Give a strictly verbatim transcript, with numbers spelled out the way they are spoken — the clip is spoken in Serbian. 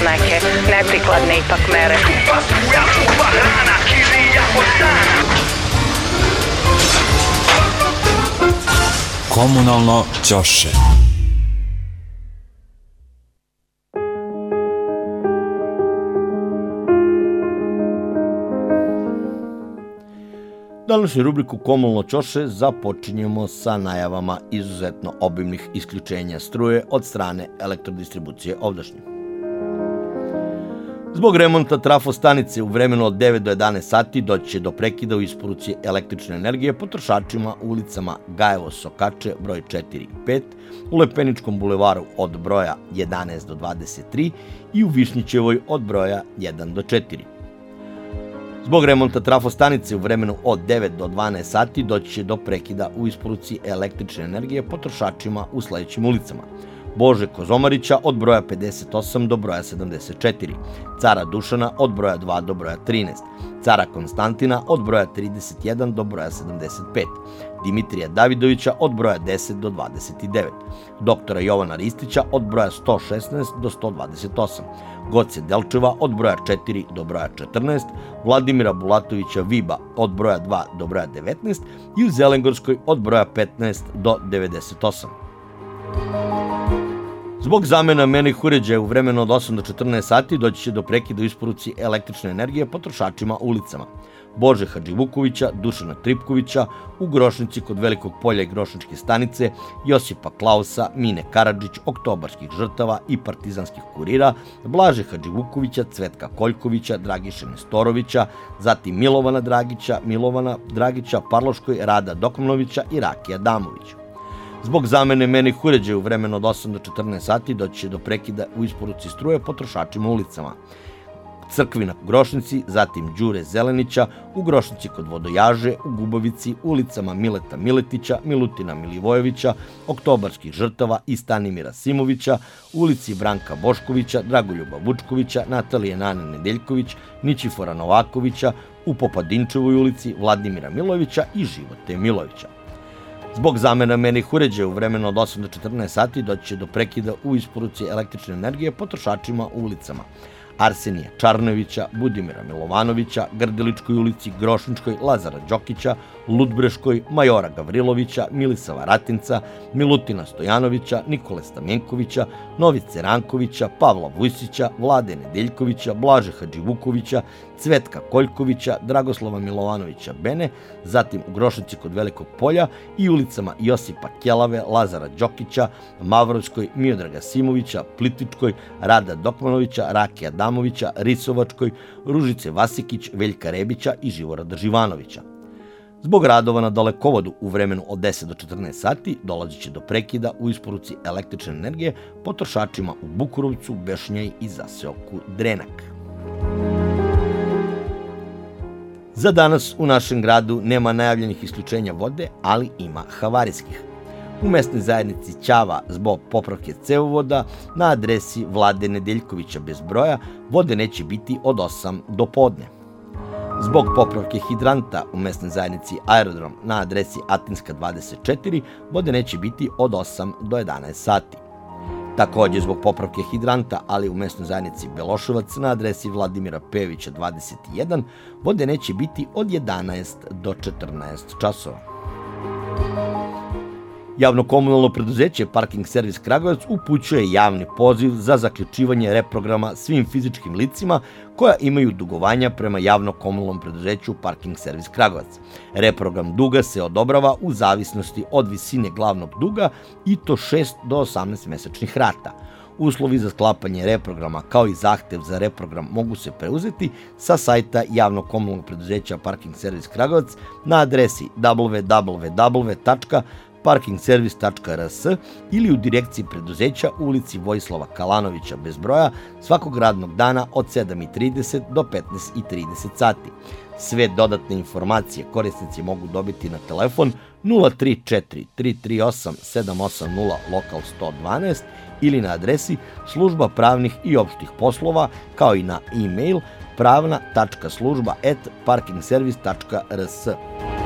neke neprikladne ipak mere. Komunalno ćoše. Današnju rubriku Komunalno ćoše započinjemo sa najavama izuzetno obimnih isključenja struje od strane elektrodistribucije ovdašnje. Zbog remonta trafostanice u vremenu od devet do jedanaest sati doći će do prekida u isporuci električne energije potrošačima u ulicama Gajevo-Sokače broj četiri i pet, u Lepeničkom bulevaru od broja jedanaest do dvadeset tri i u Višnjićevoj od broja jedan do četiri. Zbog remonta trafostanice u vremenu od devet do dvanaest sati doći će do prekida u isporuci električne energije potrošačima u sledećim ulicama: Bože Kozomarića od broja pedeset osam do broja sedamdeset četiri, Cara Dušana od broja dva do broja trinaest, Cara Konstantina od broja trideset jedan do broja sedamdeset pet, Dimitrija Davidovića od broja deset do dvadeset devet, doktora Jovana Ristića od broja sto šesnaest do sto dvadeset osam, Goce Delčeva od broja četiri do broja četrnaest, Vladimira Bulatovića Viba od broja dva do broja devetnaest i u Zelengorskoj od broja petnaest do devedeset osam. Zbog zamena mernih uređaja u vremenu od osam do četrnaest sati doći će do prekida u isporuci električne energije potrošačima u ulicama: Bože Hadživukovića, Dušana Tripkovića, u Grošnici kod Velikog polja i Grošničke stanice, Josipa Klausa, Mine Karadžić, Oktobarskih žrtava i Partizanskih kurira, Blaže Hadživukovića, Cvetka Koljkovića, Dragiše Nestorovića, zatim Milovana Dragića, Milovana Dragića, Parloškoj, Rada Dokmanovića i Rakija Damovića. Zbog zamene mernih uređaja u vremenu od osam do četrnaest sati doći će do prekida u isporuci struje potrošačima u ulicama: Crkvina u Grošnici, zatim Đure Zelenića, u Grošnici kod Vodojaže, u Gubavici, ulicama Mileta Miletića, Milutina Milivojevića, Oktobarskih žrtava i Stanimira Simovića, ulici Branka Boškovića, Dragoljuba Vučkovića, Natalije Nane Nedeljković, Ničifora Novakovića, u Popadinčevoj ulici, Vladimira Milojevića i Živote Milojevića. Zbog zamena mernih uređaja u vremenu od osam do četrnaest sati doći će do prekida u isporuci električne energije potrošačima u ulicama: Arsenija Čarnovića, Budimira Milovanovića, Grdeličkoj ulici, Grošničkoj, Lazara Đokića, Ludbreškoj, Majora Gavrilovića, Milisava Ratinca, Milutina Stojanovića, Nikole Stamenkovića, Novice Rankovića, Pavla Vujsića, Vlade Nedeljkovića, Blaže Hadživukovića, Cvetka Koljkovića, Dragoslava Milovanovića Bene, zatim u Grošnici kod Velikog polja i ulicama Josipa Kjelave, Lazara Đokića, Mavrovskoj, Miodraga Simovića, Plitvičkoj, Rada Dokmanovića, Rakija Damovića, Risovačkoj, Ružice Vasikić, Veljka Rebića i Živorada Živanovića. Zbog radova na dalekovodu u vremenu od deset do četrnaest sati dolazit će do prekida u isporuci električne energije potrošačima u Bukurovcu, Bešnjaj i zaseoku Drenak. Za danas u našem gradu nema najavljenih isključenja vode, ali ima havarijskih. U mesnoj zajednici Ćava zbog popravke cevovoda na adresi Vlade Nedeljkovića bez broja vode neće biti od osam do podne. Zbog popravke hidranta u mesnoj zajednici Aerodrom na adresi Atinska dvadeset četiri vode neće biti od osam do jedanaest sati. Takođe zbog popravke hidranta, ali u mesnoj zajednici Beloševac na adresi Vladimira Pejovića dvadeset jedan vode neće biti od jedanaest do četrnaest časova. Javno-komunalno preduzeće Parking servis Kragujevac upućuje javni poziv za zaključivanje reprograma svim fizičkim licima koja imaju dugovanja prema javno-komunalnom preduzeću Parking servis Kragujevac. Reprogram duga se odobrava u zavisnosti od visine glavnog duga i to šest do osamnaest mesečnih rata. Uslovi za sklapanje reprograma kao i zahtev za reprogram mogu se preuzeti sa sajta javno-komunalnog preduzeća Parking servis Kragujevac na adresi w w w tačka parking servis tačka r s ili u direkciji preduzeća u ulici Vojislava Kalanovića bez broja svakog radnog dana od sedam i trideset do petnaest i trideset sati. Sve dodatne informacije korisnici mogu dobiti na telefon nula tri četiri tri tri osam sedam osam nula lokal sto dvanaest ili na adresi služba pravnih i opštih poslova, kao i na e-mail pravna tačka služba at parking servis tačka r s.